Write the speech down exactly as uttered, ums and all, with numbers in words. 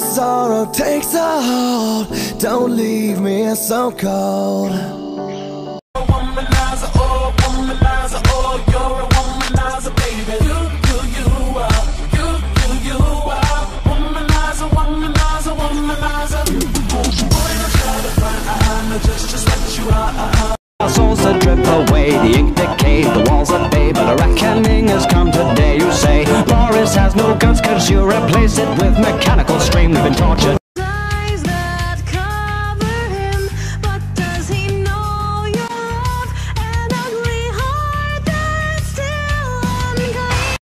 sorrow takes a hold, don't leave me so cold. Womanizer, oh, womanizer, oh, you're a womanizer, baby. You, you, you are, you, you, you are. Womanizer, womanizer, womanizer. Boy, don't try to find, I'm just, just what you are. Our souls that drip away, the ink decayed, the walls are bay, but a reckoning has come today. You say, Boris has no guts cause you replace it with mechanical stream. We've been tortured